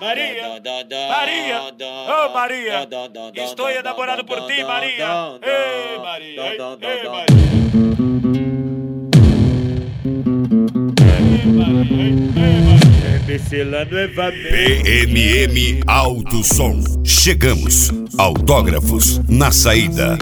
Maria, Maria, oh Maria, estou enamorado por ti, Maria. Ei, Maria, ei, Maria. MC novamente. PMM Alto Som. Chegamos. Autógrafos na saída.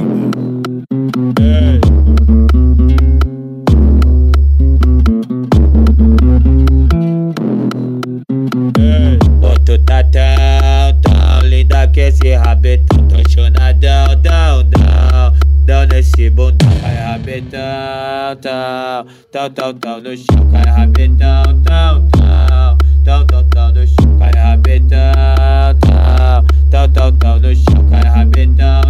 Tu tá tão linda que esse rabetão. Tô chonadão, dão nesse bundão. Cai rabetão, tão no chão. Cai rabetão, tão no chão. Cai rabetão, tão no chão. Cai rabetão,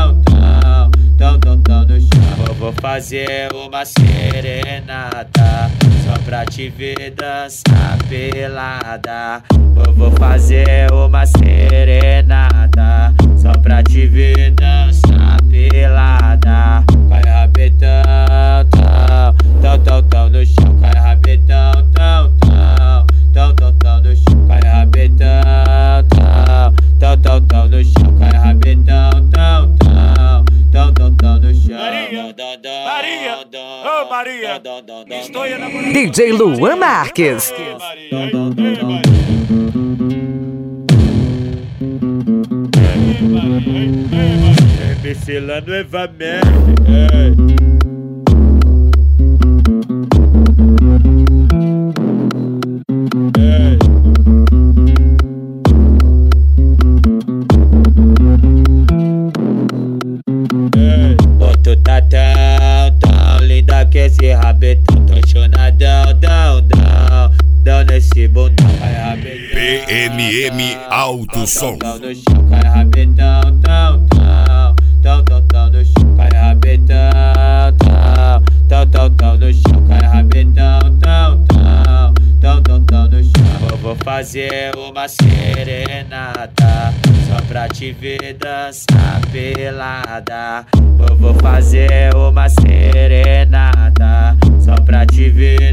tão no chão. Vou fazer uma serenata só pra te ver dançar pelada. Vou fazer uma serenata só pra te ver dançar pelada. Cai rabetão, tão no chão. Cai rabetão, tão no chão. Cai rabetão, tão no chão. Cai rabetão, tão no chão. Maria, oh Maria, estou enamorado. DJ Luan Marques. MC lá novamente. Tu tá tão linda que esse rabetão. Tô chonadão, dão nesse bundão. Cai rabetão, PMM Alto Som. tão no chão. Cai rabetão, tão no chão. Cai rabetão, tão no chão. Cai rabetão, tão no chão. Vou fazer uma serenata só pra te ver dançar pelada. Vou fazer uma serenata só pra te ver